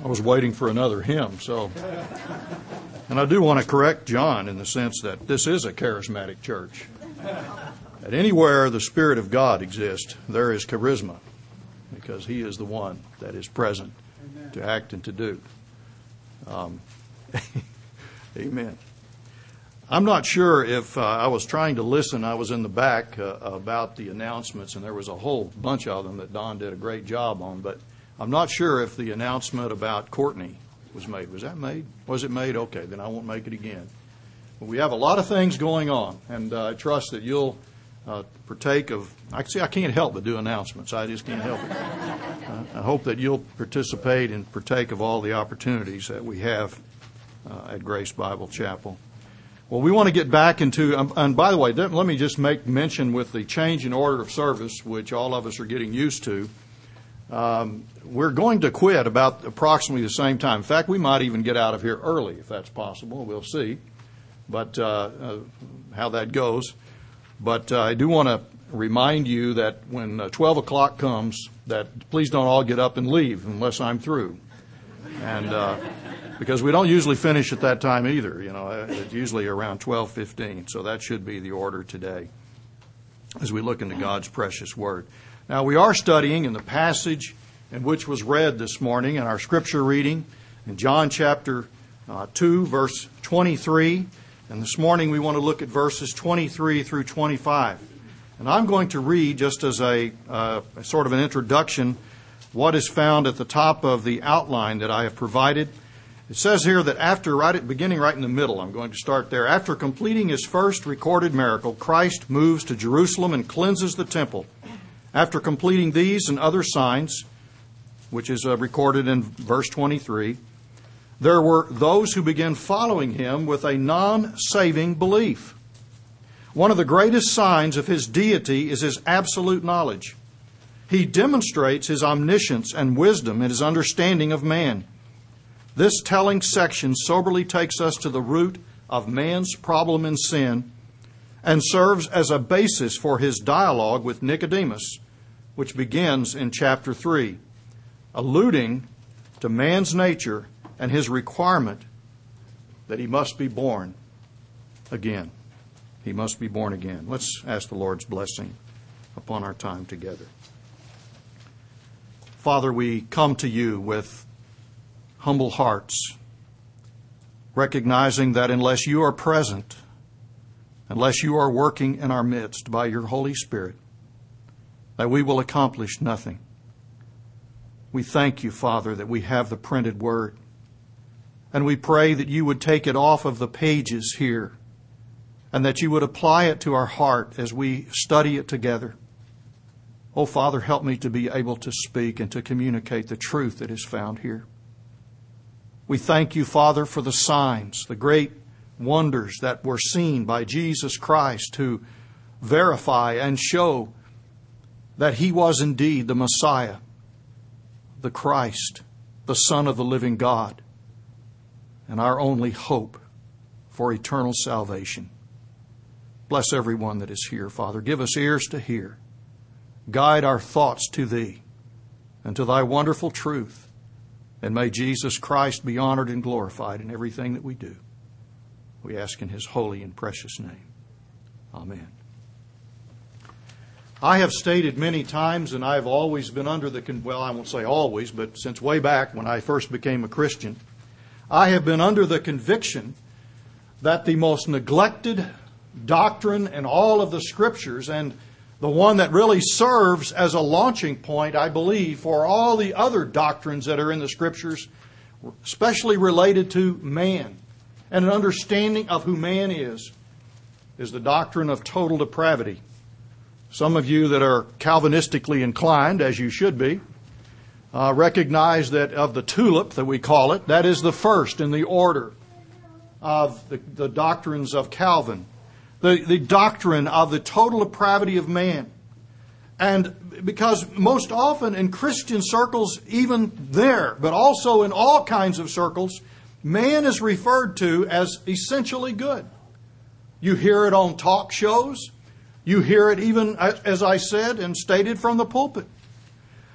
I was waiting for another hymn, so. And I do want to correct John in the sense that this is a charismatic church. That anywhere the Spirit of God exists, there is charisma, because He is the one that is present to act and to do. Amen. I'm not sure if I was trying to listen. I was in the back about the announcements, and there was a whole bunch of them that Don did a great job on, but I'm not sure if the announcement about Courtney was made. Was that made? Was it made? Okay, then I won't make it again. But we have a lot of things going on, and I trust that you'll partake of. I can't help but do announcements. I just can't help it. I hope that you'll participate and partake of all the opportunities that we have at Grace Bible Chapel. Well, we want to get back into, and by the way, let me just make mention with the change in order of service, which all of us are getting used to. We're going to quit about approximately the same time. In fact, we might even get out of here early if that's possible. We'll see, but how that goes. But I do want to remind you that when 12 o'clock comes, that please don't all get up and leave unless I'm through. And because we don't usually finish at that time either. It's usually around 12:15. So that should be the order today as we look into God's precious Word. Now, we are studying in the passage in which was read this morning in our scripture reading in John chapter 2, verse 23. And this morning we want to look at verses 23 through 25. And I'm going to read, just as a sort of an introduction, what is found at the top of the outline that I have provided. It says here that beginning right in the middle, I'm going to start there. After completing His first recorded miracle, Christ moves to Jerusalem and cleanses the temple. After completing these and other signs, which is recorded in verse 23, there were those who began following Him with a non-saving belief. One of the greatest signs of His deity is His absolute knowledge. He demonstrates His omniscience and wisdom in His understanding of man. This telling section soberly takes us to the root of man's problem in sin and serves as a basis for His dialogue with Nicodemus, which begins in chapter 3, alluding to man's nature and his requirement that he must be born again. He must be born again. Let's ask the Lord's blessing upon our time together. Father, we come to You with humble hearts, recognizing that unless You are present, unless You are working in our midst by Your Holy Spirit, that we will accomplish nothing. We thank You, Father, that we have the printed Word. And we pray that You would take it off of the pages here and that You would apply it to our heart as we study it together. Oh, Father, help me to be able to speak and to communicate the truth that is found here. We thank You, Father, for the signs, the great wonders that were seen by Jesus Christ to verify and show that He was indeed the Messiah, the Christ, the Son of the living God, and our only hope for eternal salvation. Bless everyone that is here, Father. Give us ears to hear. Guide our thoughts to Thee and to Thy wonderful truth. And may Jesus Christ be honored and glorified in everything that we do. We ask in His holy and precious name. Amen. I have stated many times, and I have always been under I won't say always, but since way back when I first became a Christian, I have been under the conviction that the most neglected doctrine in all of the Scriptures, and the one that really serves as a launching point, I believe, for all the other doctrines that are in the Scriptures, especially related to man and an understanding of who man is the doctrine of total depravity. Some of you that are Calvinistically inclined, as you should be, recognize that of the tulip that we call it, that is the first in the order of the doctrines of Calvin. The doctrine of the total depravity of man. And because most often in Christian circles, even there, but also in all kinds of circles, man is referred to as essentially good. You hear it on talk shows. You hear it even, as I said and stated, from the pulpit.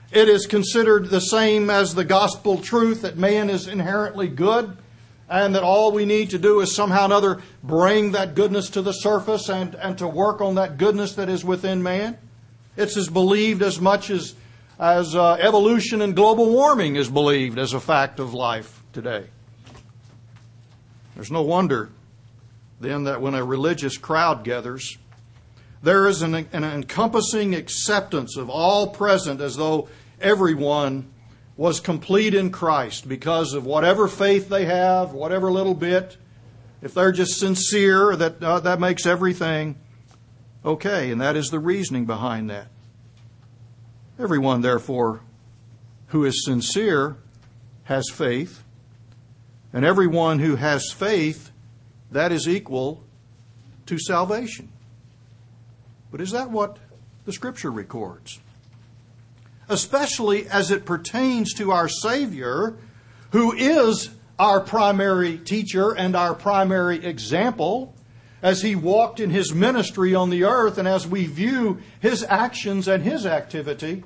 It is considered the same as the gospel truth that man is inherently good and that all we need to do is somehow or another bring that goodness to the surface and to work on that goodness that is within man. It's as believed as much as evolution and global warming is believed as a fact of life today. There's no wonder then that when a religious crowd gathers, there is an encompassing acceptance of all present as though everyone was complete in Christ because of whatever faith they have, whatever little bit. If they're just sincere, that makes everything okay. And that is the reasoning behind that. Everyone, therefore, who is sincere has faith. And everyone who has faith, that is equal to salvation. But is that what the Scripture records? Especially as it pertains to our Savior, who is our primary teacher and our primary example, as He walked in His ministry on the earth and as we view His actions and His activity.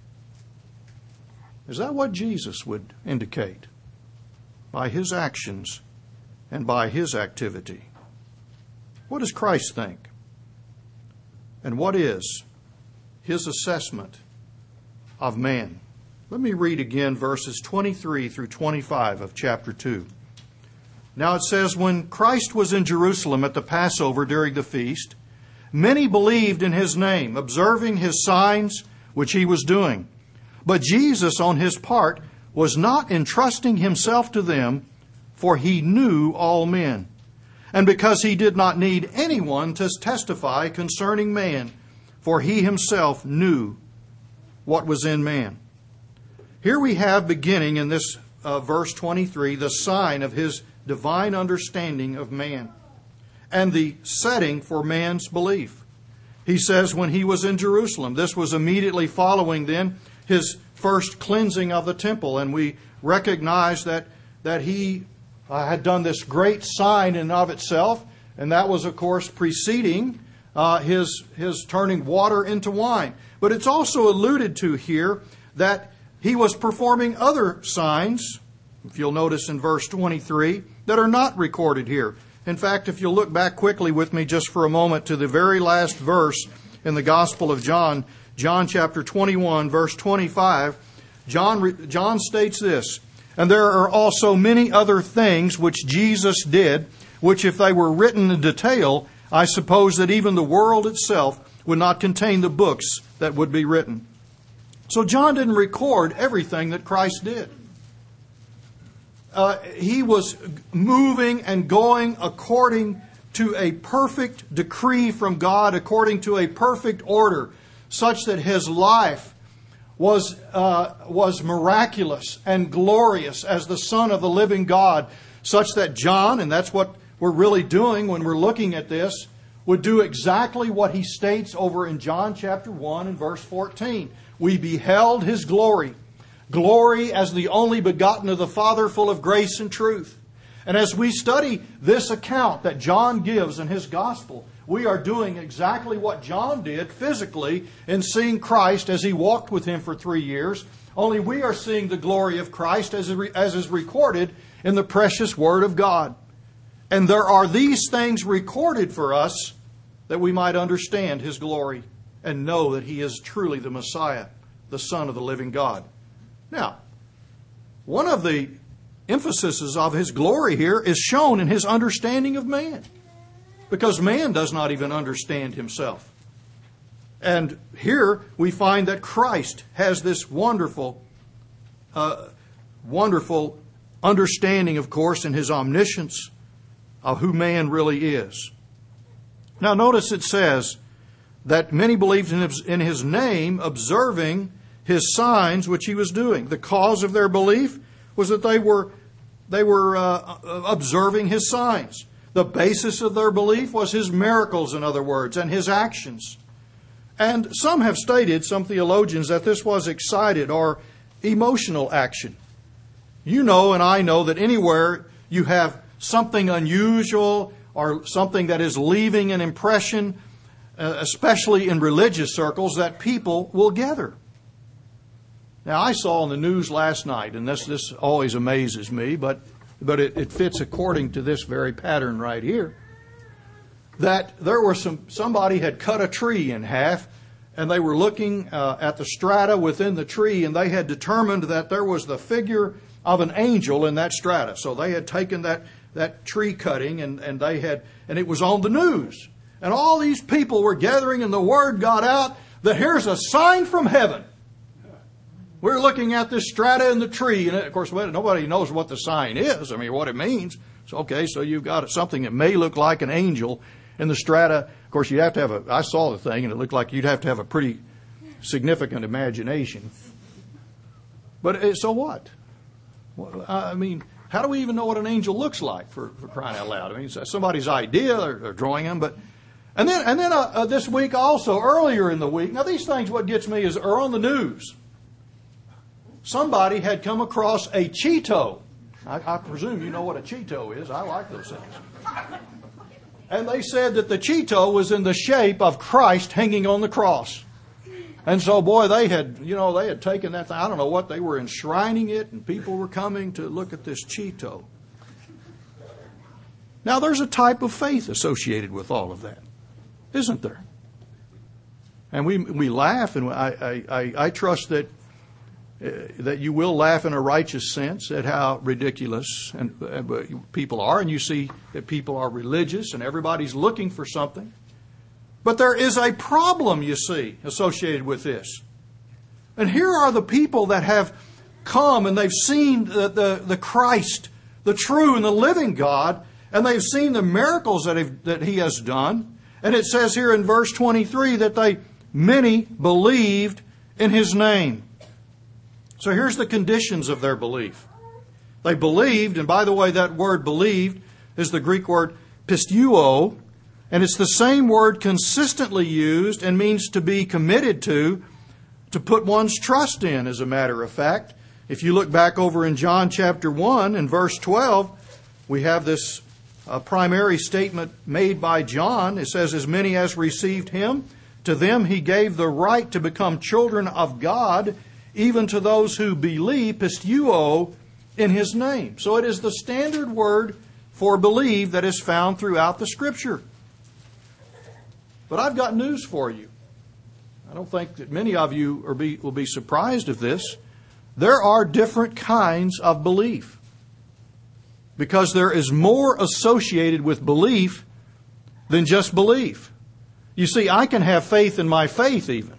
Is that what Jesus would indicate by His actions and by His activity? What does Christ think? And what is His assessment of man? Let me read again verses 23 through 25 of chapter 2. Now it says, when Christ was in Jerusalem at the Passover during the feast, many believed in His name, observing His signs which He was doing. But Jesus, on His part, was not entrusting Himself to them, for He knew all men. And because He did not need anyone to testify concerning man, for He Himself knew what was in man. Here we have, beginning in this verse 23, the sign of His divine understanding of man and the setting for man's belief. He says when He was in Jerusalem, this was immediately following then His first cleansing of the temple, and we recognize that He had done this great sign in and of itself, and that was, of course, preceding His turning water into wine. But it's also alluded to here that He was performing other signs, if you'll notice in verse 23, that are not recorded here. In fact, if you'll look back quickly with me just for a moment to the very last verse in the Gospel of John, John chapter 21, verse 25, John states this, and there are also many other things which Jesus did, which if they were written in detail, I suppose that even the world itself would not contain the books that would be written. So John didn't record everything that Christ did. He was moving and going according to a perfect decree from God, according to a perfect order, such that His life was miraculous and glorious as the Son of the living God, such that John, and that's what we're really doing when we're looking at this, would do exactly what he states over in John chapter 1 and verse 14. We beheld His glory, glory as the only begotten of the Father, full of grace and truth. And as we study this account that John gives in his gospel, we are doing exactly what John did physically in seeing Christ as He walked with Him for 3 years. Only we are seeing the glory of Christ as is recorded in the precious Word of God. And there are these things recorded for us that we might understand His glory and know that He is truly the Messiah, the Son of the living God. Now, one of the emphases of His glory here is shown in His understanding of man, because man does not even understand himself. And here we find that Christ has this wonderful understanding, of course, in His omniscience of who man really is. Now notice it says that many believed in His name, observing His signs which He was doing. The cause of their belief was that they were observing His signs. The basis of their belief was His miracles, in other words, and His actions. And some have stated, some theologians, that this was excited or emotional action. You know and I know that anywhere you have something unusual or something that is leaving an impression, especially in religious circles, that people will gather. Now, I saw on the news last night, and this always amazes me, but it fits according to this very pattern right here, that there were somebody had cut a tree in half, and they were looking at the strata within the tree, and they had determined that there was the figure of an angel in that strata. So they had taken that tree cutting, and it was on the news. And all these people were gathering, and the word got out that here's a sign from heaven. We're looking at this strata in the tree, and of course, nobody knows what the sign is. I mean, what it means. So, okay, so you've got something that may look like an angel in the strata. Of course, you have to have I saw the thing, and it looked like you'd have to have a pretty significant imagination. But so what? I mean, how do we even know what an angel looks like, for crying out loud? I mean, it's somebody's idea, they're drawing them, but. And then this week also, earlier in the week, now these things, what gets me are on the news. Somebody had come across a Cheeto. I presume you know what a Cheeto is. I like those things. And they said that the Cheeto was in the shape of Christ hanging on the cross. And so, boy, they had taken that thing. I don't know what, they were enshrining it, and people were coming to look at this Cheeto. Now, there's a type of faith associated with all of that, isn't there? And we laugh, and I trust that you will laugh in a righteous sense at how ridiculous people are, and you see that people are religious and everybody's looking for something. But there is a problem, you see, associated with this. And here are the people that have come and they've seen the Christ, the true and the living God, and they've seen the miracles that He has done. And it says here in verse 23 that many believed in His name. So here's the conditions of their belief. They believed, and by the way, that word believed is the Greek word pisteuo, and it's the same word consistently used and means to be committed to put one's trust in, as a matter of fact. If you look back over in John chapter 1 and verse 12, we have this primary statement made by John. It says, as many as received Him, to them He gave the right to become children of God, even to those who believe, pisteuo, in His name. So it is the standard word for believe that is found throughout the Scripture. But I've got news for you. I don't think that many of you will be surprised of this. There are different kinds of belief, because there is more associated with belief than just belief. You see, I can have faith in my faith even.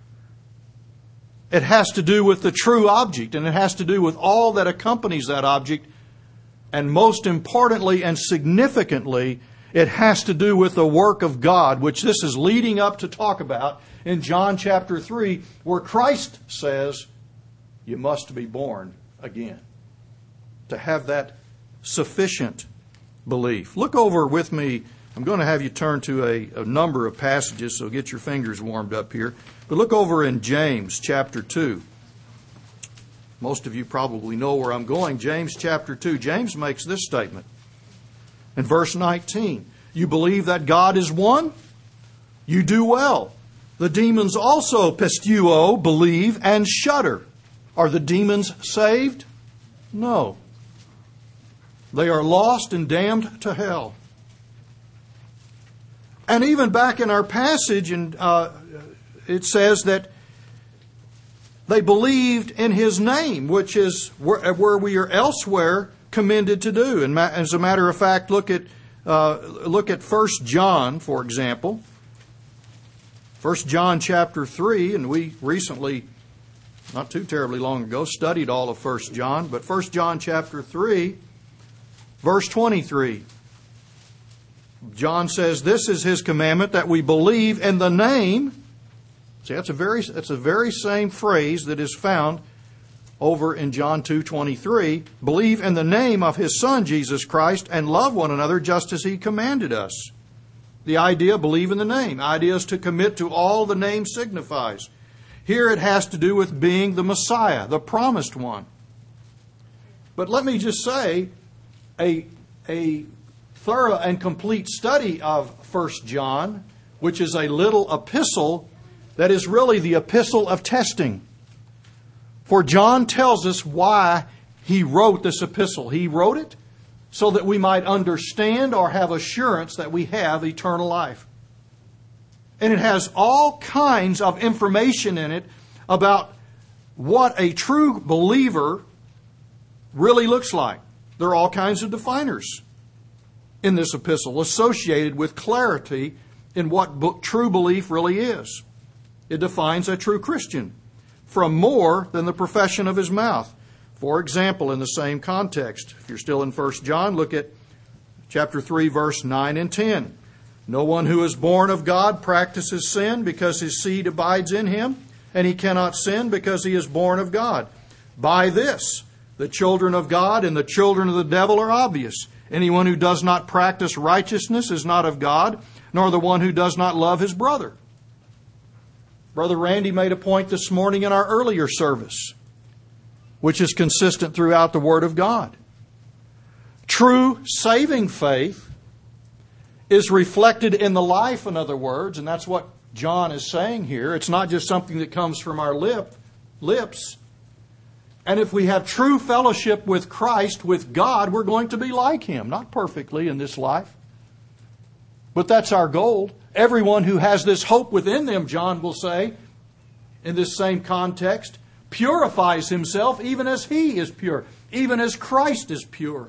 It has to do with the true object, and it has to do with all that accompanies that object. And most importantly and significantly, it has to do with the work of God, which this is leading up to talk about in John chapter 3, where Christ says, you must be born again to have that sufficient belief. Look over with me. I'm going to have you turn to a number of passages, so get your fingers warmed up here. But look over in James chapter 2. Most of you probably know where I'm going. James chapter 2. James makes this statement in verse 19. You believe that God is one? You do well. The demons also, pisteuo, believe and shudder. Are the demons saved? No. They are lost and damned to hell. And even back in our passage, it says that they believed in His name, which is where we are elsewhere commended to do. And as a matter of fact, look at 1 John, for example. 1 John chapter 3, and we recently, not too terribly long ago, studied all of 1 John. But 1 John chapter 3, verse 23. John says, this is His commandment, that we believe in the name. See, that's a very same phrase that is found over in John 2:23. Believe in the name of His Son, Jesus Christ, and love one another just as He commanded us. The idea, believe in the name. The idea is to commit to all the name signifies. Here it has to do with being the Messiah, the promised one. But let me just say, a thorough and complete study of 1 John, which is a little epistle that is really the epistle of testing. For John tells us why he wrote this epistle. He wrote it so that we might understand or have assurance that we have eternal life. And it has all kinds of information in it about what a true believer really looks like. There are all kinds of definers in this epistle associated with clarity in what true belief really is. It defines a true Christian from more than the profession of his mouth. For example, in the same context, if you're still in 1 John, look at chapter 3, verse 9 and 10. No one who is born of God practices sin because his seed abides in him, and he cannot sin because he is born of God. By this, the children of God and the children of the devil are obvious. Anyone who does not practice righteousness is not of God, nor the one who does not love his brother. Brother Randy made a point this morning in our earlier service, which is consistent throughout the Word of God. True saving faith is reflected in the life, in other words, and that's what John is saying here. It's not just something that comes from our lips. And if we have true fellowship with Christ, with God, we're going to be like Him. Not perfectly in this life, but that's our goal. Everyone who has this hope within them, John will say, in this same context, purifies himself even as he is pure, even as Christ is pure.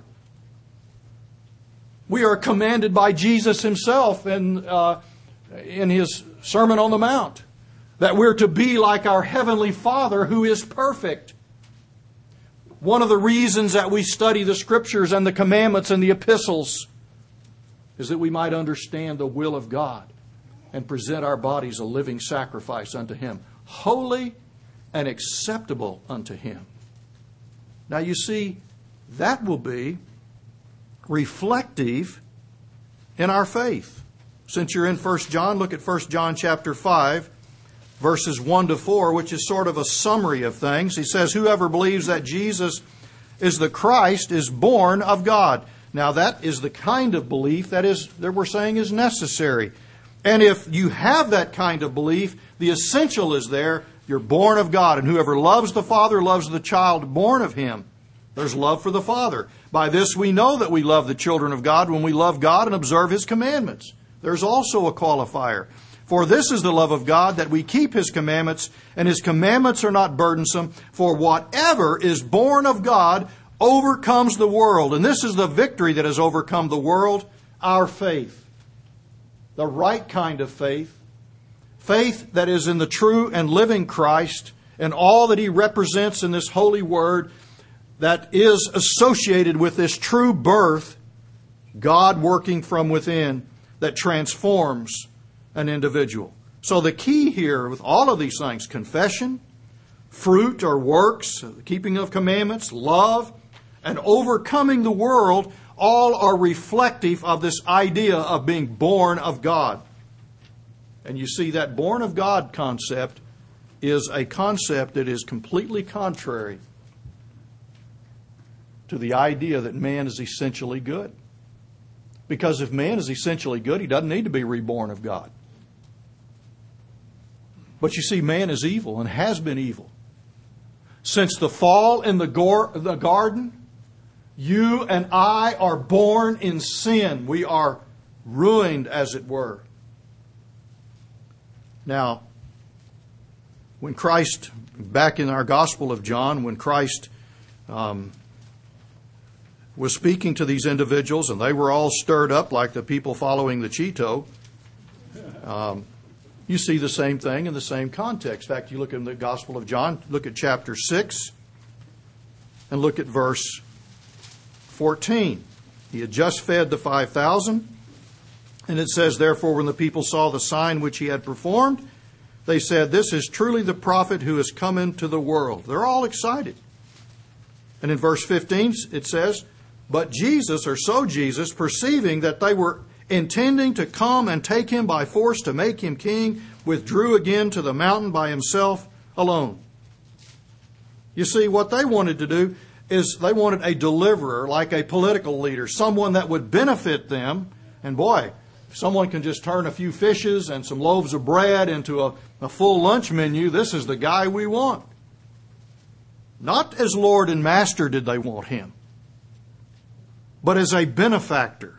We are commanded by Jesus Himself in His Sermon on the Mount that we're to be like our Heavenly Father who is perfect. One of the reasons that we study the Scriptures and the commandments and the epistles is that we might understand the will of God and present our bodies a living sacrifice unto Him, holy and acceptable unto Him. Now you see, that will be reflective in our faith. Since you're in 1 John, look at 1 John chapter 5, verses 1 to 4, which is sort of a summary of things. He says, whoever believes that Jesus is the Christ is born of God. Now that is the kind of belief that we're saying is necessary. And if you have that kind of belief, the essential is there. You're born of God. And whoever loves the Father loves the child born of Him. There's love for the Father. By this we know that we love the children of God when we love God and observe His commandments. There's also a qualifier. For this is the love of God, that we keep His commandments, and His commandments are not burdensome. For whatever is born of God overcomes the world. And this is the victory that has overcome the world, our faith. The right kind of faith. Faith that is in the true and living Christ and all that He represents in this holy word that is associated with this true birth, God working from within, that transforms an individual. So the key here with all of these things, confession, fruit or works, the keeping of commandments, love, and overcoming the world, all are reflective of this idea of being born of God. And you see that born of God concept is a concept that is completely contrary to the idea that man is essentially good. Because if man is essentially good, he doesn't need to be reborn of God. But you see, man is evil and has been evil. Since the fall in the garden, you and I are born in sin. We are ruined, as it were. Now, when Christ, back in our Gospel of John, when Christ was speaking to these individuals, and they were all stirred up like the people following the Cheeto, you see the same thing in the same context. In fact, you look in the Gospel of John, look at chapter 6, and look at verse 14. He had just fed the 5,000, and it says, therefore, when the people saw the sign which He had performed, they said, this is truly the prophet who has come into the world. They're all excited. And in verse 15, it says, but Jesus, perceiving that they were intending to come and take Him by force to make Him king, withdrew again to the mountain by Himself alone. You see, what they wanted to do is they wanted a deliverer, like a political leader, someone that would benefit them. And boy, if someone can just turn a few fishes and some loaves of bread into a full lunch menu, this is the guy we want. Not as Lord and Master did they want Him, but as a benefactor.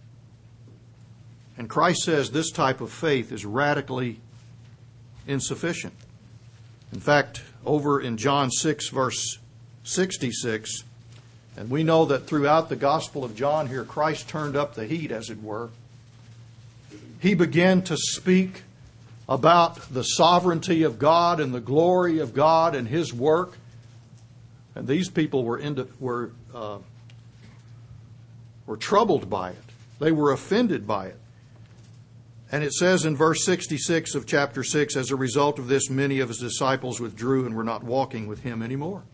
And Christ says this type of faith is radically insufficient. In fact, over in John 6, verse 66, and we know that throughout the Gospel of John here, Christ turned up the heat, as it were. He began to speak about the sovereignty of God and the glory of God and His work. And these people were troubled by it. They were offended by it. And it says in verse 66 of chapter 6, as a result of this, many of His disciples withdrew and were not walking with Him anymore.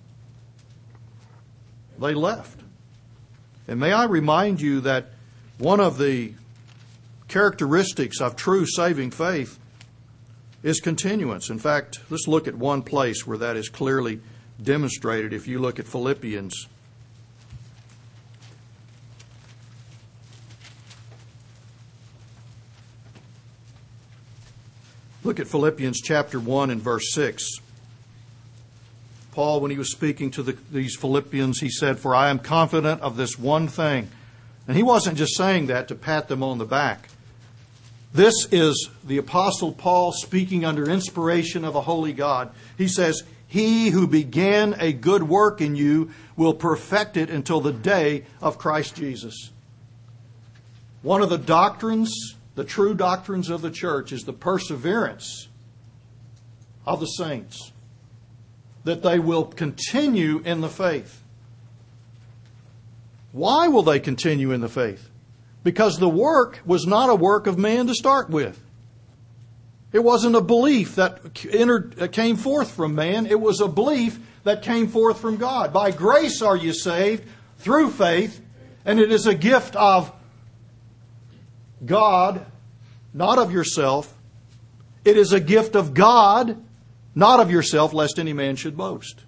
They left. And may I remind you that one of the characteristics of true saving faith is continuance. In fact, let's look at one place where that is clearly demonstrated. If you look at Philippians. Look at Philippians chapter 1 and verse 6. Paul, when he was speaking to these Philippians, he said, "For I am confident of this one thing." And he wasn't just saying that to pat them on the back. This is the Apostle Paul speaking under inspiration of a holy God. He says, "He who began a good work in you will perfect it until the day of Christ Jesus." One of the doctrines, the true doctrines of the church, is the perseverance of the saints, that they will continue in the faith. Why will they continue in the faith? Because the work was not a work of man to start with. It wasn't a belief that came forth from man. It was a belief that came forth from God. By grace are you saved through faith, and it is a gift of God, not of yourself. It is a gift of God, not of yourself, lest any man should boast.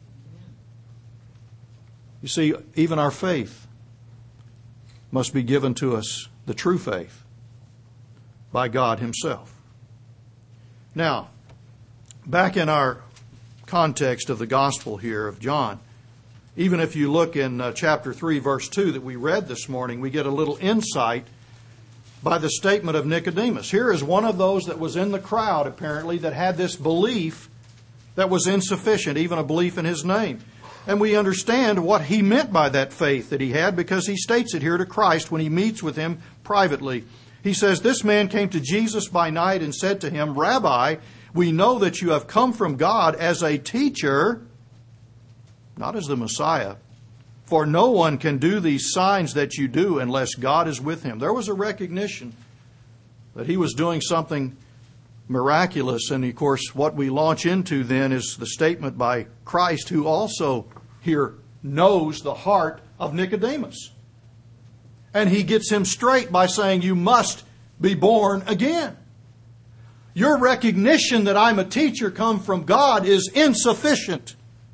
You see, even our faith must be given to us, the true faith, by God Himself. Now, back in our context of the gospel here of John, even if you look in chapter 3, verse 2 that we read this morning, we get a little insight by the statement of Nicodemus. Here is one of those that was in the crowd, apparently, that had this belief that was insufficient, even a belief in His name. And we understand what he meant by that faith that he had, because he states it here to Christ when he meets with him privately. He says, "This man came to Jesus by night and said to Him, 'Rabbi, we know that you have come from God as a teacher,'" not as the Messiah, "'for no one can do these signs that you do unless God is with him.'" There was a recognition that he was doing something miraculous. And of course, what we launch into then is the statement by Christ, who also here knows the heart of Nicodemus. And He gets him straight by saying, "You must be born again. Your recognition that I'm a teacher come from God is insufficient."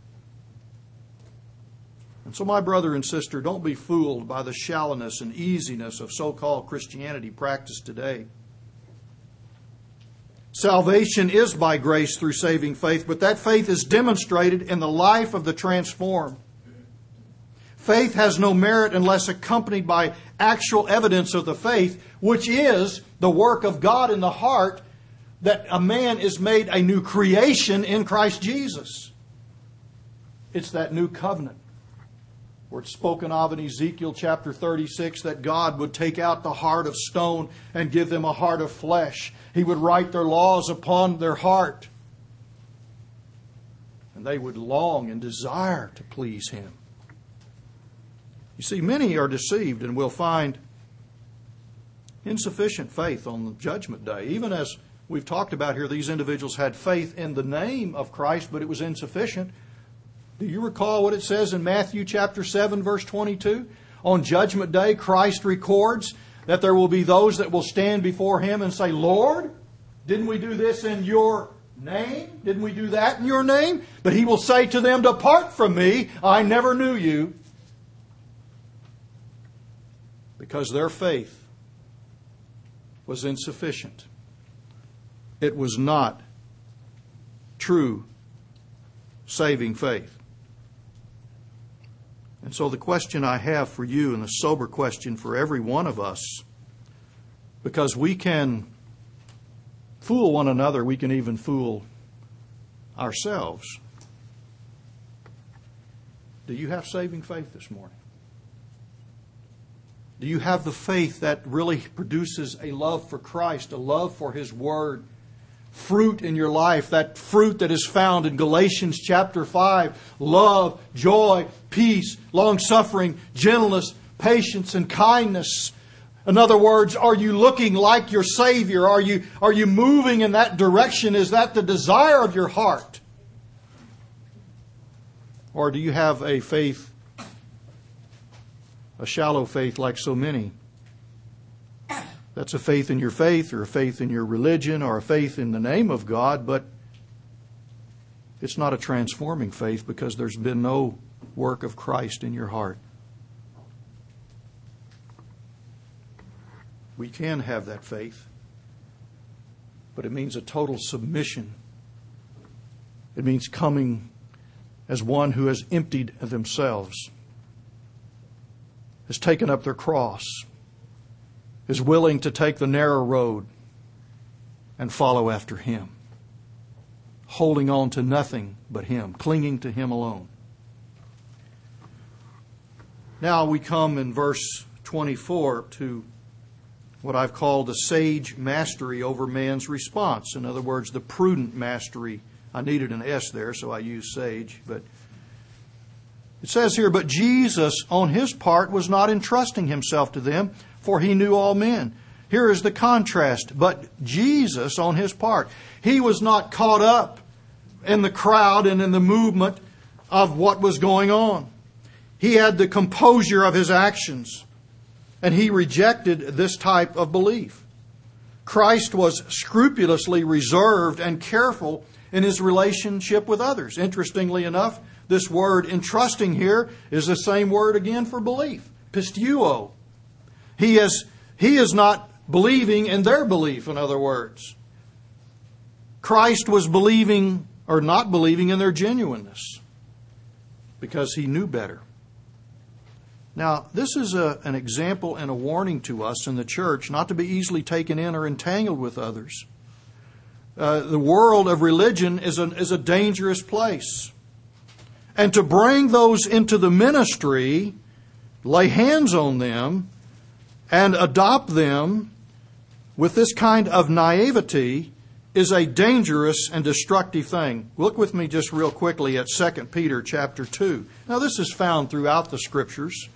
And so, my brother and sister, don't be fooled by the shallowness and easiness of so-called Christianity practiced today. Salvation is by grace through saving faith, but that faith is demonstrated in the life of the transformed. Faith has no merit unless accompanied by actual evidence of the faith, which is the work of God in the heart, that a man is made a new creation in Christ Jesus. It's that new covenant, where it's spoken of in Ezekiel chapter 36 that God would take out the heart of stone and give them a heart of flesh. He would write their laws upon their heart, and they would long and desire to please Him. You see, many are deceived and will find insufficient faith on the judgment day. Even as we've talked about here, these individuals had faith in the name of Christ, but it was insufficient. Do you recall what it says in Matthew chapter 7, verse 22? On Judgment Day, Christ records that there will be those that will stand before Him and say, "Lord, didn't we do this in your name? Didn't we do that in your name?" But He will say to them, "Depart from me, I never knew you." Because their faith was insufficient. It was not true saving faith. And so the question I have for you, and the sober question for every one of us, because we can fool one another, we can even fool ourselves. Do you have saving faith this morning? Do you have the faith that really produces a love for Christ, a love for His Word, fruit in your life, that fruit that is found in Galatians chapter 5, love, joy, peace, long-suffering, gentleness, patience, and kindness? In other words, are you looking like your Savior? Are you moving in that direction? Is that the desire of your heart? Or do you have a faith, a shallow faith like so many? That's a faith in your faith, or a faith in your religion, or a faith in the name of God, but it's not a transforming faith because there's been no work of Christ in your heart. We can have that faith, but it means a total submission. It means coming as one who has emptied themselves, has taken up their cross, is willing to take the narrow road and follow after Him, holding on to nothing but Him, clinging to Him alone. Now we come in verse 24 to what I've called the sage mastery over man's response. In other words, the prudent mastery. I needed an S there, so I used sage. But it says here, but Jesus on His part was not entrusting Himself to them, for He knew all men. Here is the contrast. But Jesus on His part, He was not caught up in the crowd and in the movement of what was going on. He had the composure of His actions, and He rejected this type of belief. Christ was scrupulously reserved and careful in His relationship with others. Interestingly enough, this word entrusting here is the same word again for belief, pisteuo. He is not believing in their belief, in other words. Christ was believing or not believing in their genuineness because He knew better. Now, this is an example and a warning to us in the church not to be easily taken in or entangled with others. The world of religion is a dangerous place. And to bring those into the ministry, lay hands on them, and adopt them with this kind of naivety is a dangerous and destructive thing. Look with me just real quickly at 2 Peter chapter 2. Now, this is found throughout the Scriptures.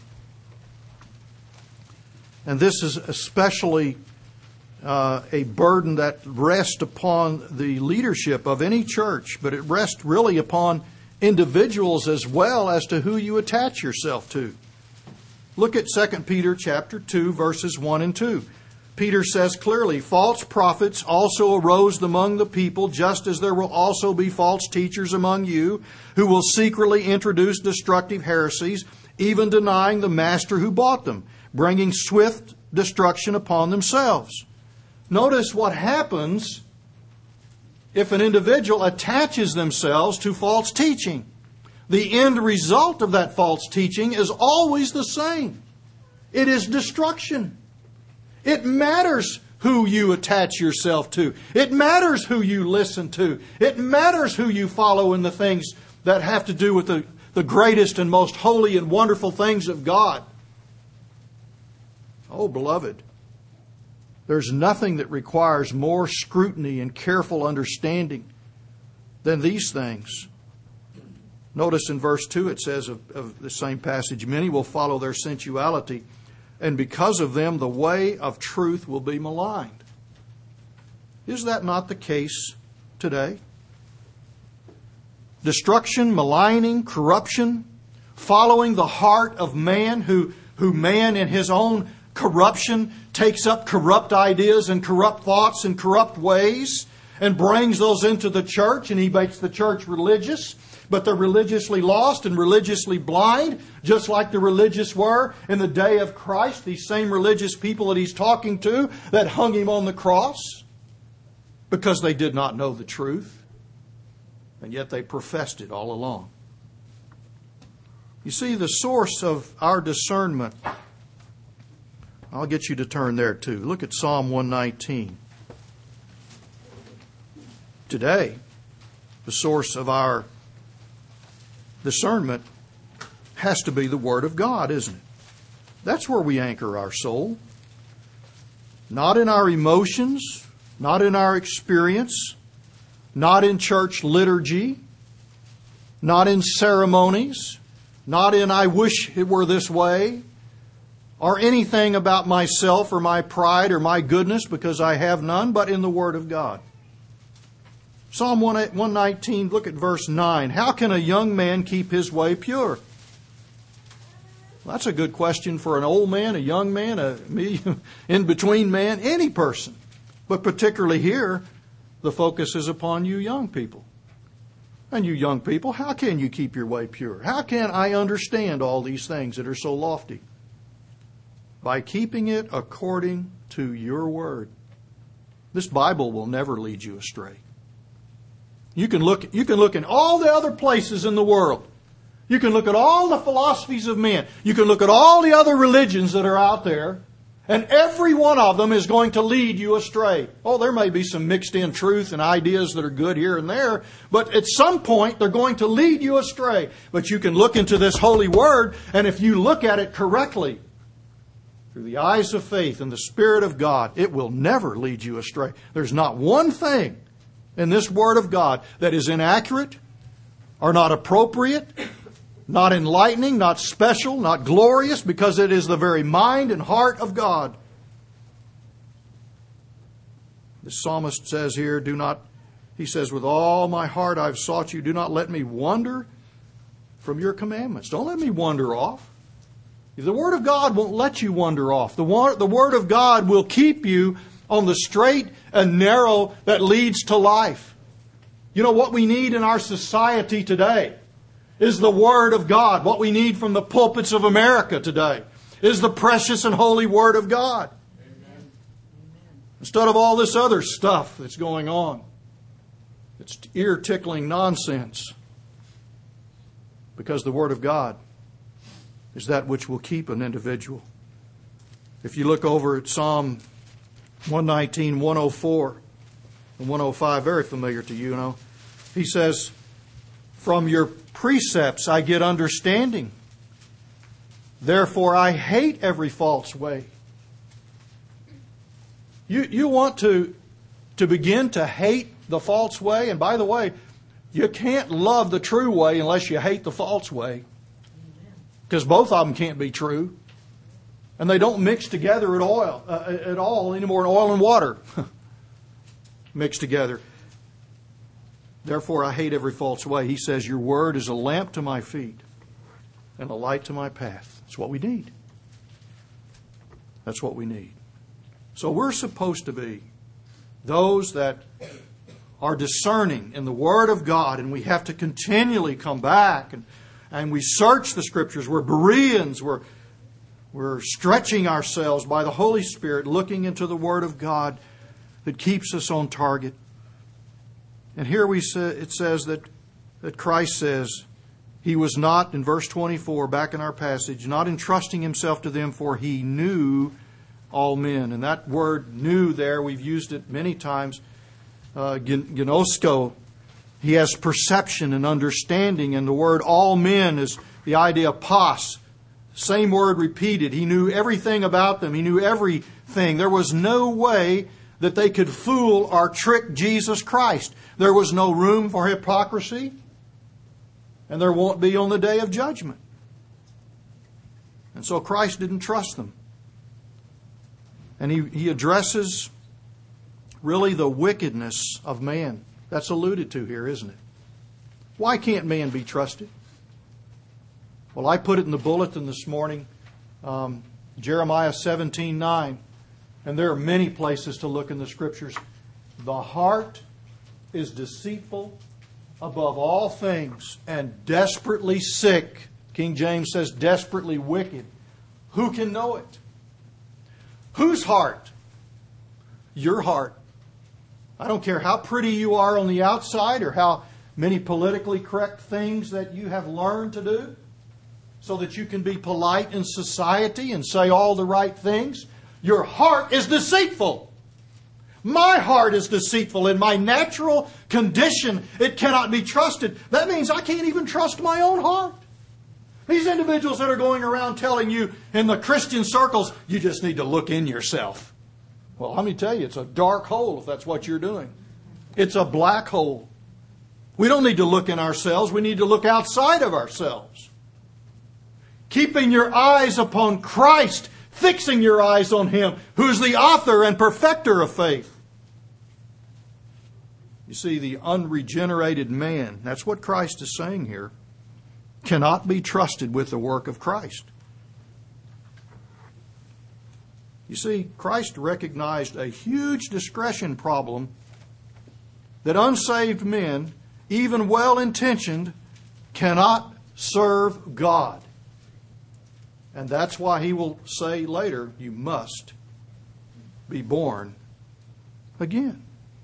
And this is especially a burden that rests upon the leadership of any church, but it rests really upon individuals as well as to who you attach yourself to. Look at 2 Peter chapter 2, verses 1 and 2. Peter says clearly, false prophets also arose among the people, just as there will also be false teachers among you, who will secretly introduce destructive heresies, even denying the master who bought them, bringing swift destruction upon themselves. Notice what happens if an individual attaches themselves to false teaching. The end result of that false teaching is always the same. It is destruction. It matters who you attach yourself to. It matters who you listen to. It matters who you follow in the things that have to do with the greatest and most holy and wonderful things of God. Oh, beloved, there's nothing that requires more scrutiny and careful understanding than these things. Notice in verse 2 it says of the same passage, many will follow their sensuality, and because of them the way of truth will be maligned. Is that not the case today? Destruction, maligning, corruption, following the heart of man who man in his own corruption takes up corrupt ideas and corrupt thoughts and corrupt ways and brings those into the church, and he makes the church religious, but they're religiously lost and religiously blind, just like the religious were in the day of Christ, these same religious people that he's talking to that hung him on the cross because they did not know the truth, and yet they professed it all along. You see, the source of our discernment, I'll get you to turn there too. Look at Psalm 119. Today, the source of our discernment has to be the Word of God, isn't it? That's where we anchor our soul. Not in our emotions, not in our experience, not in church liturgy, not in ceremonies, not in I wish it were this way, or anything about myself or my pride or my goodness, because I have none, but in the Word of God. Psalm 119, look at verse 9. How can a young man keep his way pure? Well, that's a good question for an old man, a young man, a in-between man, any person. But particularly here, the focus is upon you young people. And you young people, how can you keep your way pure? How can I understand all these things that are so lofty? By keeping it according to your Word. This Bible will never lead you astray. You can look in all the other places in the world. You can look at all the philosophies of men. You can look at all the other religions that are out there. And every one of them is going to lead you astray. Oh, there may be some mixed in truth and ideas that are good here and there. But at some point, they're going to lead you astray. But you can look into this holy Word, and if you look at it correctly, through the eyes of faith and the Spirit of God, it will never lead you astray. There's not one thing in this Word of God that is inaccurate or not appropriate, not enlightening, not special, not glorious, because it is the very mind and heart of God. The psalmist says here, he says, with all my heart I've sought you, do not let me wander from your commandments. Don't let me wander off. The Word of God won't let you wander off. The Word of God will keep you on the straight and narrow that leads to life. You know what we need in our society today is the Word of God. What we need from the pulpits of America today is the precious and holy Word of God. Amen. Instead of all this other stuff that's going on. It's ear-tickling nonsense. Because the Word of God is that which will keep an individual. If you look over at Psalm 119, 104, and 105, very familiar to you, know. He says, from your precepts I get understanding. Therefore I hate every false way. You want to begin to hate the false way. And by the way, you can't love the true way unless you hate the false way. Because both of them can't be true. And they don't mix together at all any more than oil and water mixed together. Therefore, I hate every false way. He says, your word is a lamp to my feet and a light to my path. That's what we need. That's what we need. So we're supposed to be those that are discerning in the Word of God, and we have to continually come back and we search the Scriptures. We're Bereans. We're stretching ourselves by the Holy Spirit, looking into the Word of God that keeps us on target. And here it says that Christ says He was not, in verse 24, back in our passage, not entrusting Himself to them, for He knew all men. And that word knew there, we've used it many times, gnosko. He has perception and understanding. And the word all men is the idea of pas. Same word repeated. He knew everything about them. He knew everything. There was no way that they could fool or trick Jesus Christ. There was no room for hypocrisy. And there won't be on the day of judgment. And so Christ didn't trust them. And he addresses really the wickedness of man. That's alluded to here, isn't it? Why can't man be trusted? Well, I put it in the bulletin this morning, Jeremiah 17:9. And there are many places to look in the Scriptures. The heart is deceitful above all things and desperately sick. King James says desperately wicked. Who can know it? Whose heart? Your heart. I don't care how pretty you are on the outside or how many politically correct things that you have learned to do. so that you can be polite in society and say all the right things. Your heart is deceitful. My heart is deceitful. In my natural condition, it cannot be trusted. That means I can't even trust my own heart. These individuals that are going around telling you in the Christian circles, you just need to look in yourself. Well, let me tell you, it's a dark hole if that's what you're doing. It's a black hole. We don't need to look in ourselves. We need to look outside of ourselves. Keeping your eyes upon Christ, fixing your eyes on Him, who's the author and perfecter of faith. You see, the unregenerated man, that's what Christ is saying here, cannot be trusted with the work of Christ. You see, Christ recognized a huge discretion problem that unsaved men, even well-intentioned, cannot serve God. And that's why He will say later, you must be born again.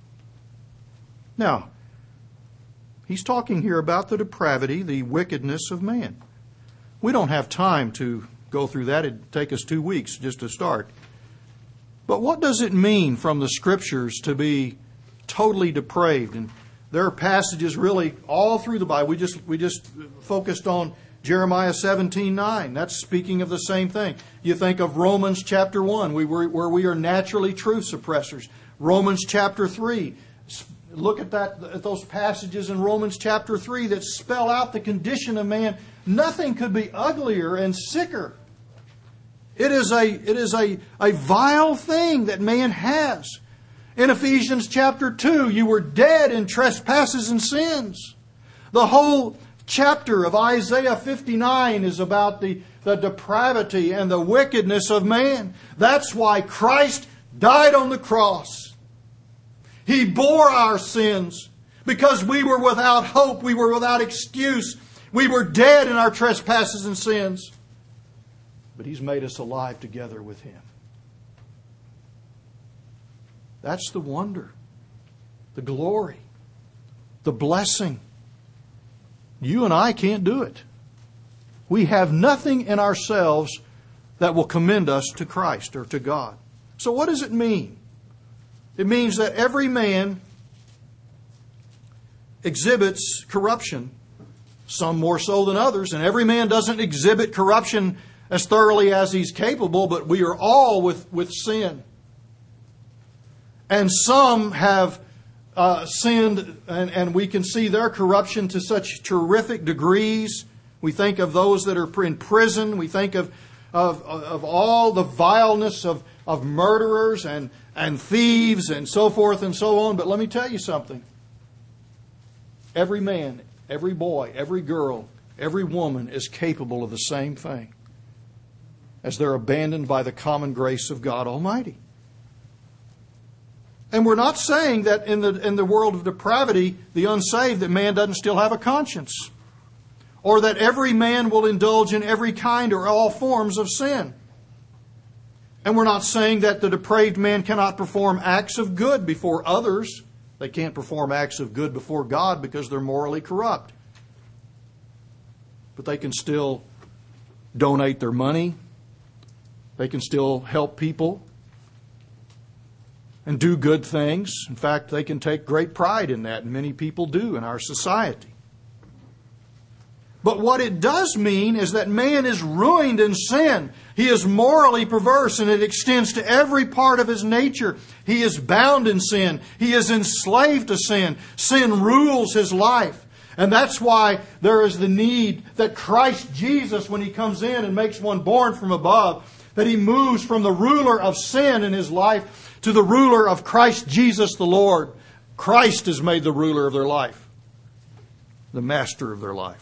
Now, He's talking here about the depravity, the wickedness of man. We don't have time to go through that. It'd take us 2 weeks just to start. But what does it mean from the Scriptures to be totally depraved? And there are passages really all through the Bible. We just focused on Jeremiah 17:9. That's speaking of the same thing. You think of Romans chapter 1, where we are naturally truth suppressors. Romans chapter 3. Look at those passages in Romans chapter 3 that spell out the condition of man. Nothing could be uglier and sicker. It is a vile thing that man has. In Ephesians chapter 2, you were dead in trespasses and sins. The whole chapter of Isaiah 59 is about the depravity and the wickedness of man. That's why Christ died on the cross. He bore our sins because we were without hope. We were without excuse. We were dead in our trespasses and sins. But He's made us alive together with Him. That's the wonder, the glory, the blessing. You and I can't do it. We have nothing in ourselves that will commend us to Christ or to God. So what does it mean? It means that every man exhibits corruption, some more so than others, and every man doesn't exhibit corruption as thoroughly as he's capable, but we are all with sin. And some have sinned, and we can see their corruption to such terrific degrees. We think of those that are in prison. We think of all the vileness of murderers and thieves and so forth and so on. But let me tell you something. Every man, every boy, every girl, every woman is capable of the same thing as they're abandoned by the common grace of God Almighty. And we're not saying that in the world of depravity, the unsaved, that man doesn't still have a conscience, or that every man will indulge in every kind or all forms of sin. And we're not saying that the depraved man cannot perform acts of good before others. They can't perform acts of good before God because they're morally corrupt. But they can still donate their money. They can still help people and do good things. In fact, they can take great pride in that, and many people do in our society. But what it does mean is that man is ruined in sin. He is morally perverse, and it extends to every part of his nature. He is bound in sin. He is enslaved to sin. Sin rules his life. And that's why there is the need that Christ Jesus, when He comes in and makes one born from above, that He moves from the ruler of sin in his life to the ruler of Christ Jesus the Lord. Christ is made the ruler of their life, the master of their life.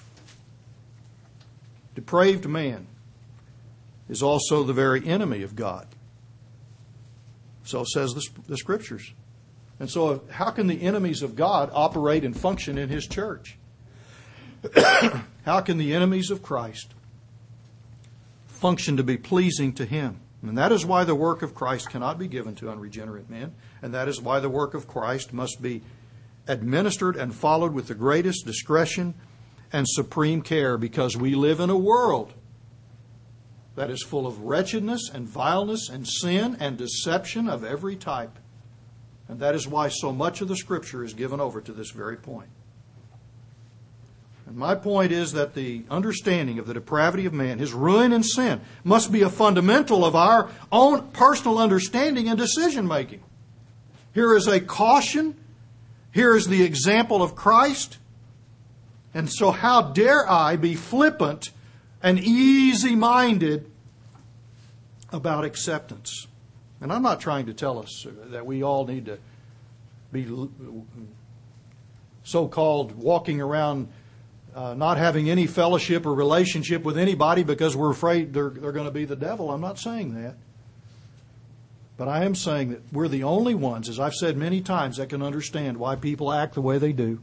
Depraved man is also the very enemy of God. So says the Scriptures. And so how can the enemies of God operate and function in His church? How can the enemies of Christ function to be pleasing to Him? And that is why the work of Christ cannot be given to unregenerate men. And that is why the work of Christ must be administered and followed with the greatest discretion and supreme care, because we live in a world that is full of wretchedness and vileness and sin and deception of every type. And that is why so much of the Scripture is given over to this very point. And my point is that the understanding of the depravity of man, his ruin and sin, must be a fundamental of our own personal understanding and decision making. Here is a caution. Here is the example of Christ. And so how dare I be flippant and easy-minded about acceptance? And I'm not trying to tell us that we all need to be so-called walking around not having any fellowship or relationship with anybody because we're afraid they're going to be the devil. I'm not saying that. But I am saying that we're the only ones, as I've said many times, that can understand why people act the way they do.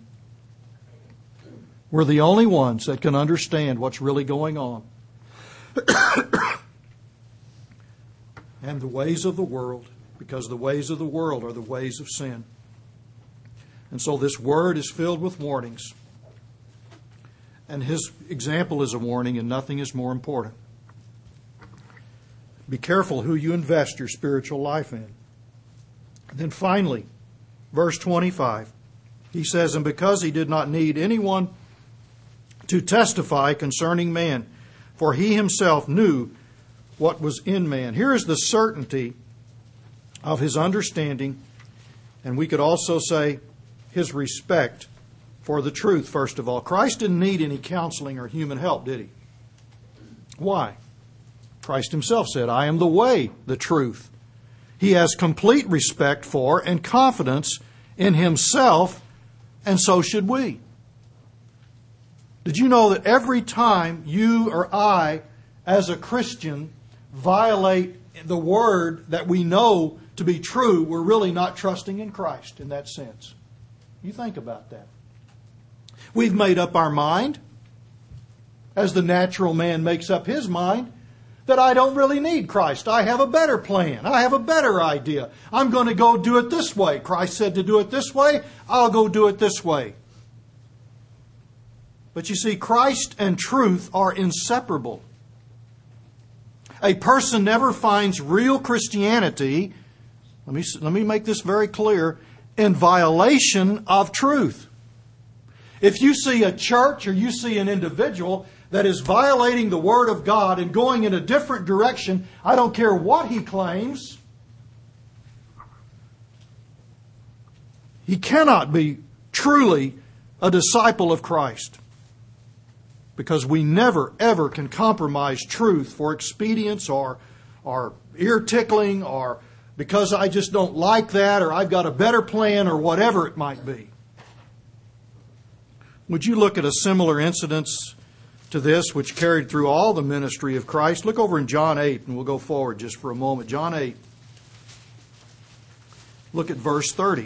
We're the only ones that can understand what's really going on. And the ways of the world, because the ways of the world are the ways of sin. And so this word is filled with warnings. And his example is a warning, and nothing is more important. Be careful who you invest your spiritual life in. And then finally, verse 25, he says, and because he did not need anyone to testify concerning man, for he himself knew what was in man. Here is the certainty of his understanding, and we could also say his respect for the truth, first of all. Christ didn't need any counseling or human help, did he? Why? Christ himself said, I am the way, the truth. He has complete respect for and confidence in himself, and so should we. Did you know that every time you or I, as a Christian, violate the word that we know to be true, we're really not trusting in Christ in that sense? You think about that. We've made up our mind, as the natural man makes up his mind, that I don't really need Christ. I have a better plan. I have a better idea. I'm going to go do it this way. Christ said to do it this way. I'll go do it this way. But you see, Christ and truth are inseparable. A person never finds real Christianity, let me make this very clear, in violation of truth. If you see a church or you see an individual that is violating the Word of God and going in a different direction, I don't care what he claims, he cannot be truly a disciple of Christ. Because we never, ever can compromise truth for expedience or ear-tickling or because I just don't like that or I've got a better plan or whatever it might be. Would you look at a similar incident to this which carried through all the ministry of Christ? Look over in John 8 and we'll go forward just for a moment. John 8. Look at verse 30.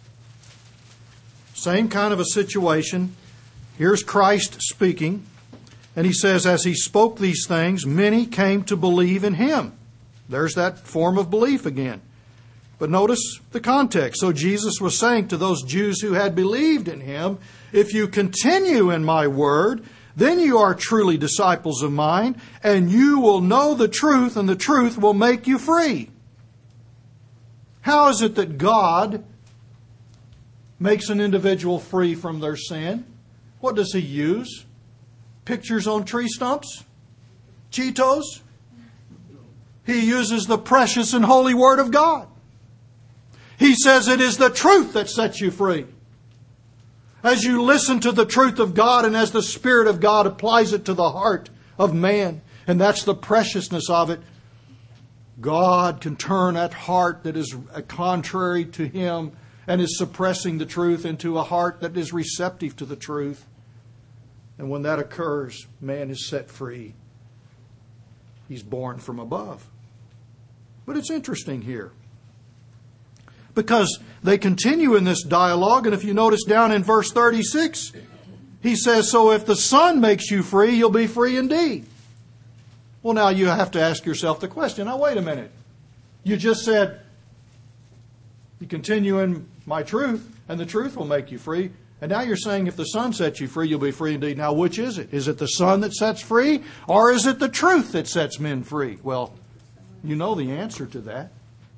Same kind of a situation. Here's Christ speaking, and he says, as he spoke these things, many came to believe in him. There's that form of belief again. But notice the context. So Jesus was saying to those Jews who had believed in him, if you continue in my word, then you are truly disciples of mine, and you will know the truth, and the truth will make you free. How is it that God makes an individual free from their sin? What does he use? Pictures on tree stumps? Cheetos? He uses the precious and holy Word of God. He says it is the truth that sets you free. As you listen to the truth of God and as the Spirit of God applies it to the heart of man, and that's the preciousness of it, God can turn that heart that is contrary to Him and is suppressing the truth into a heart that is receptive to the truth. And when that occurs, man is set free. He's born from above. But it's interesting here, because they continue in this dialogue, and if you notice down in verse 36, he says, so if the Son makes you free, you'll be free indeed. Well, now you have to ask yourself the question, now wait a minute. You just said, you continue in my truth, and the truth will make you free. And now you're saying if the Son sets you free, you'll be free indeed. Now, which is it? Is it the Son that sets free, or is it the truth that sets men free? Well, you know the answer to that.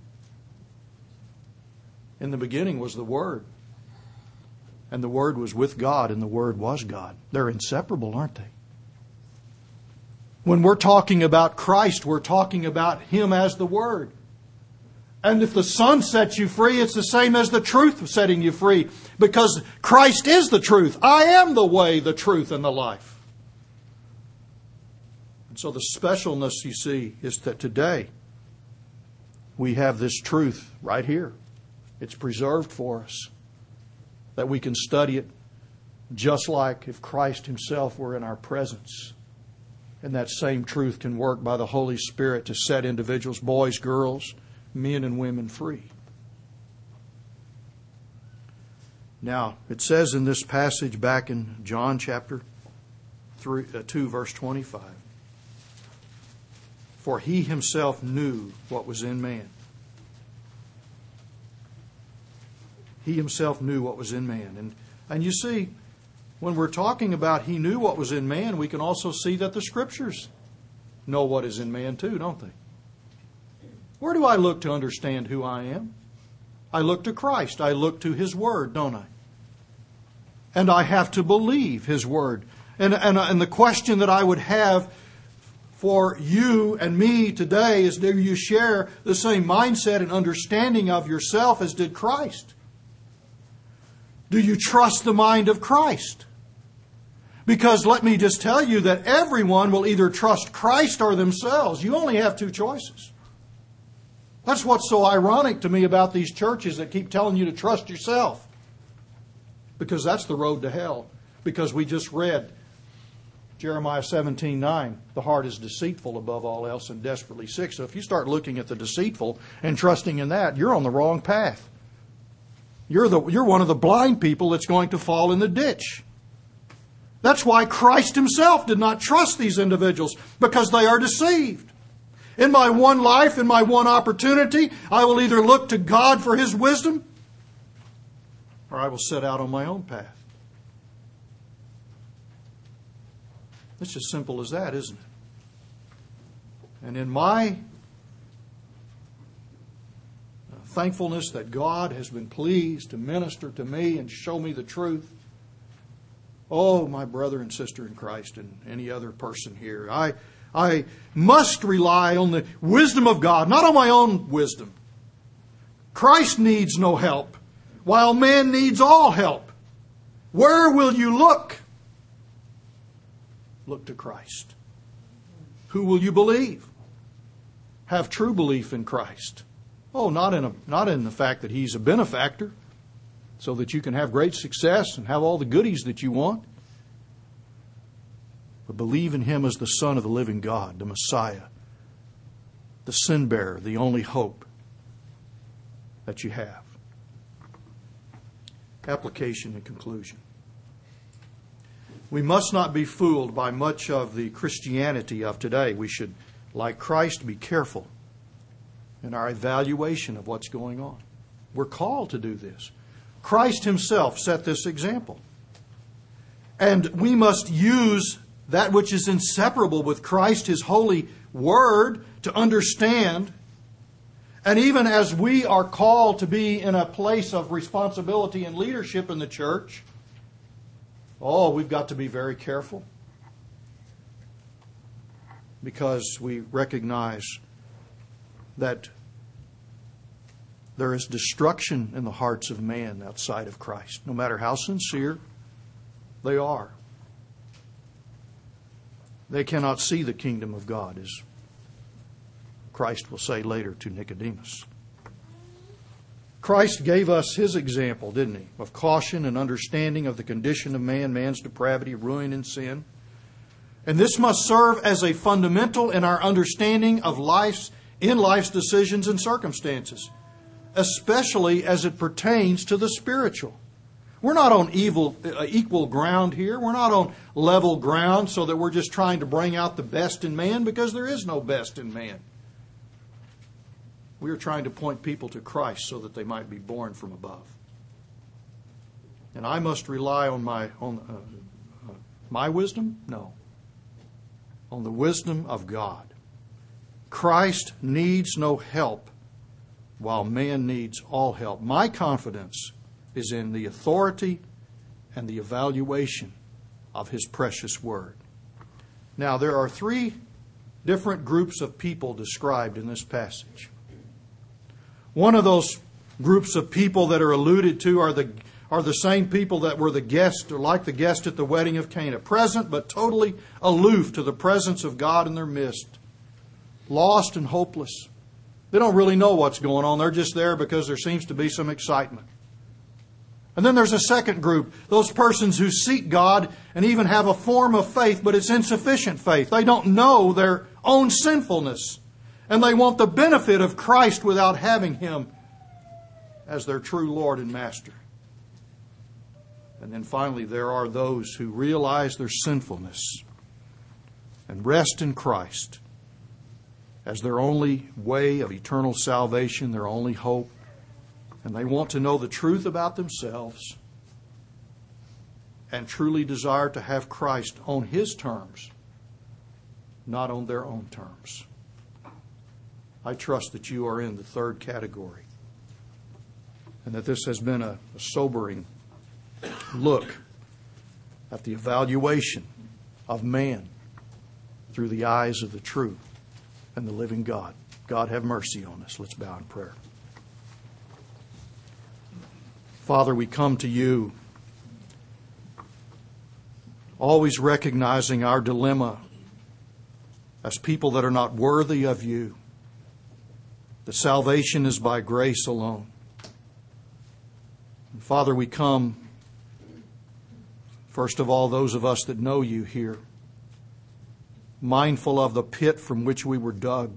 In the beginning was the Word. And the Word was with God, and the Word was God. They're inseparable, aren't they? When we're talking about Christ, we're talking about Him as the Word. And if the Son sets you free, it's the same as the truth setting you free. Because Christ is the truth. I am the way, the truth, and the life. And so the specialness, you see, is that today we have this truth right here. It's preserved for us. That we can study it just like if Christ Himself were in our presence. And that same truth can work by the Holy Spirit to set individuals, boys, girls, men and women free. Now, it says in this passage back in John chapter 2, verse 25, for He Himself knew what was in man. He Himself knew what was in man. And you see, when we're talking about He knew what was in man, we can also see that the Scriptures know what is in man too, don't they? Where do I look to understand who I am? I look to Christ. I look to His Word, don't I? And I have to believe His Word. And the question that I would have for you and me today is, do you share the same mindset and understanding of yourself as did Christ? Do you trust the mind of Christ? Because let me just tell you that everyone will either trust Christ or themselves. You only have two choices. That's what's so ironic to me about these churches that keep telling you to trust yourself. Because that's the road to hell. Because we just read Jeremiah 17:9, the heart is deceitful above all else and desperately sick. So if you start looking at the deceitful and trusting in that, you're on the wrong path. You're one of the blind people that's going to fall in the ditch. That's why Christ Himself did not trust these individuals, because they are deceived. In my one life, in my one opportunity, I will either look to God for His wisdom, or I will set out on my own path. It's as simple as that, isn't it? And in my thankfulness that God has been pleased to minister to me and show me the truth, oh, my brother and sister in Christ and any other person here, I must rely on the wisdom of God, not on my own wisdom. Christ needs no help, while man needs all help. Where will you look? Look to Christ. Who will you believe? Have true belief in Christ. Oh, not in the fact that He's a benefactor, so that you can have great success and have all the goodies that you want. But believe in Him as the Son of the living God, the Messiah, the sin bearer, the only hope that you have. Application and conclusion. We must not be fooled by much of the Christianity of today. We should, like Christ, be careful in our evaluation of what's going on. We're called to do this. Christ Himself set this example. And we must use that which is inseparable with Christ, His holy Word, to understand. And even as we are called to be in a place of responsibility and leadership in the church, we've got to be very careful. Because we recognize that there is destruction in the hearts of man outside of Christ, no matter how sincere they are. They cannot see the kingdom of God, as Christ will say later to Nicodemus. Christ gave us His example, didn't He, of caution and understanding of the condition of man, man's depravity, ruin, and sin. And this must serve as a fundamental in our understanding of life's decisions and circumstances, especially as it pertains to the spiritual. We're not on equal ground here. We're not on level ground so that we're just trying to bring out the best in man, because there is no best in man. We are trying to point people to Christ so that they might be born from above. And I must rely on my wisdom? No. On the wisdom of God. Christ needs no help, while man needs all help. My confidence is in the authority and the evaluation of His precious Word. Now, there are three different groups of people described in this passage. One of those groups of people that are alluded to are the same people that were the guest, or like the guest at the wedding of Cana, present but totally aloof to the presence of God in their midst, lost and hopeless. They don't really know what's going on. They're just there because there seems to be some excitement. And then there's a second group, those persons who seek God and even have a form of faith, but it's insufficient faith. They don't know their own sinfulness, and they want the benefit of Christ without having Him as their true Lord and Master. And then finally, there are those who realize their sinfulness and rest in Christ as their only way of eternal salvation, their only hope. And they want to know the truth about themselves and truly desire to have Christ on His terms, not on their own terms. I trust that you are in the third category, and that this has been a sobering look at the evaluation of man through the eyes of the true and the living God. God, have mercy on us. Let's bow in prayer. Father, we come to you always recognizing our dilemma as people that are not worthy of you. That salvation is by grace alone. And Father, we come, first of all, those of us that know you here, mindful of the pit from which we were dug.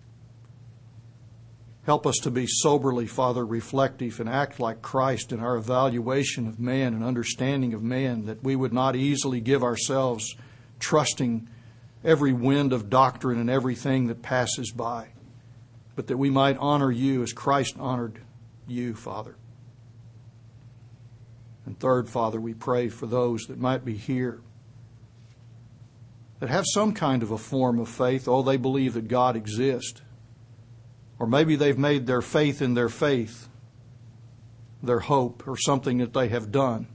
Help us to be soberly, Father, reflective and act like Christ in our evaluation of man and understanding of man, that we would not easily give ourselves trusting every wind of doctrine and everything that passes by, but that we might honor you as Christ honored you, Father. And third, Father, we pray for those that might be here that have some kind of a form of faith. Oh, they believe that God exists. Or maybe they've made their faith in their faith their hope, or something that they have done.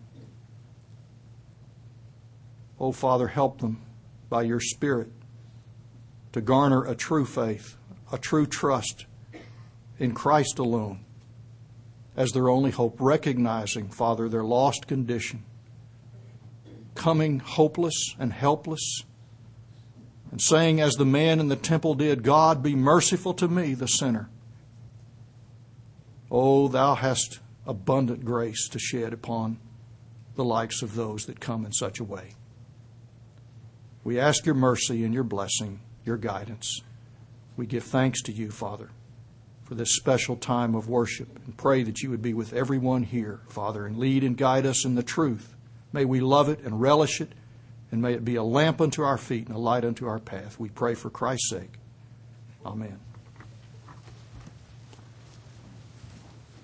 Oh, Father, help them by your Spirit to garner a true faith, a true trust in Christ alone as their only hope, recognizing, Father, their lost condition, coming hopeless and helpless, and saying, as the man in the temple did, God, be merciful to me, the sinner. Oh, thou hast abundant grace to shed upon the likes of those that come in such a way. We ask your mercy and your blessing, your guidance. We give thanks to you, Father, for this special time of worship, and pray that you would be with everyone here, Father, and lead and guide us in the truth. May we love it and relish it, and may it be a lamp unto our feet and a light unto our path. We pray for Christ's sake. Amen.